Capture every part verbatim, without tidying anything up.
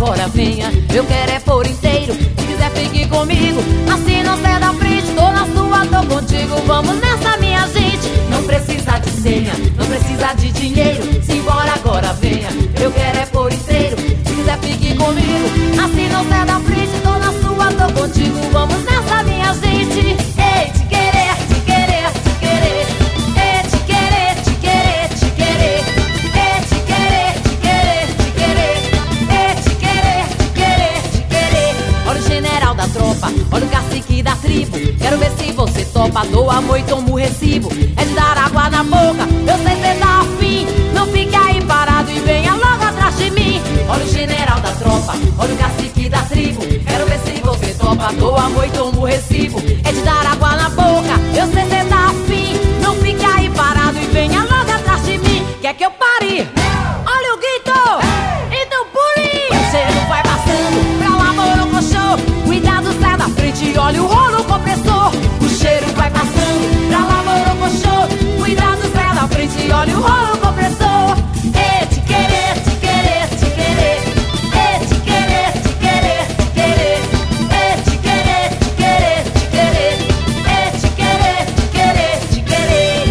agora venha. Eu quero é por inteiro, se quiser fique comigo. Assim não sai da frente, tô na sua, tô contigo. Vamos nessa, minha gente. Não precisa de senha, não precisa de dinheiro. Simbora agora venha. Eu quero é por inteiro, se quiser fique comigo. Assim não sai da frente, tô na sua, tô contigo. Vamos nessa, minha gente. Ei, te querer, te querer, te querer. Ei, te querer, te querer, te querer. Ei, te querer, te querer, te querer. Ei, te querer, te querer, te querer. Olha o general da tropa, olha o cacique da tribo. Quero ver se você topa, dou amor e tomo recibo. É de dar água na boca, eu sei cê tá afim. Não fique aí parado e venha logo atrás de mim. Olha o general da tropa, olha o cacique da tribo. Quero ver se você topa, dou amor e tomo recibo. É de dar água na boca, eu sei cê tá afim. Não fique aí parado e venha logo atrás de mim. Quer que eu pare? Olha o grito! Então pule! O cheiro vai passando pra lá, morocochô. Cuidado, sai da frente, olha o rolo compressor. O cheiro vai passando pra lá, morocochô. Cuidado, sai da frente, olha o rolo compressor. E te querer, te querer, te querer. E te querer, te querer, te querer. E te querer, te querer, te querer. E te querer, te querer, te querer.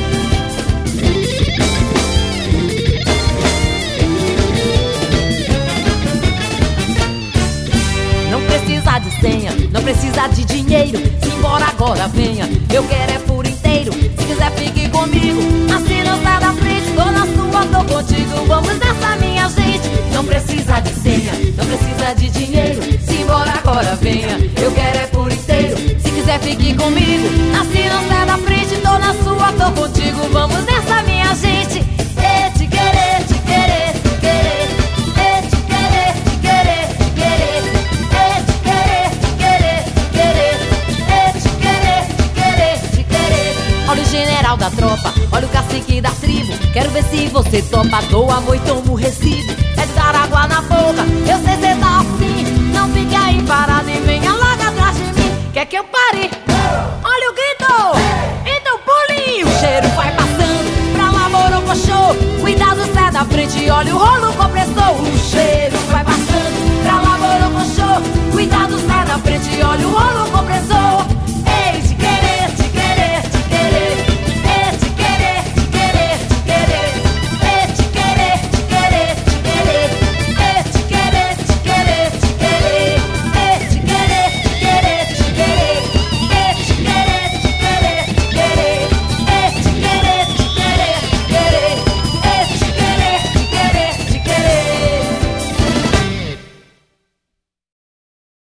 Não precisa de senha, não precisa de dinheiro. Simbora agora venha, eu quero é por inteiro. Se quiser fique comigo, assim não sai da frente. Tô na sua, tô contigo, vamos nessa, minha gente. Não precisa de senha, não precisa de dinheiro. Simbora agora venha, eu quero é por inteiro. Se quiser fique comigo, assim não sai da frente. Tô na sua, tô contigo, vamos nessa, minha gente. E te querer, te querer, te querer. E te querer, te querer, te querer. E te querer, te querer, te querer. E te querer, te querer, te querer. Olha o general da tropa, olha o cacique da tribo. Quero ver se você topa, dou amor e tomo recibo. É de dar água na boca,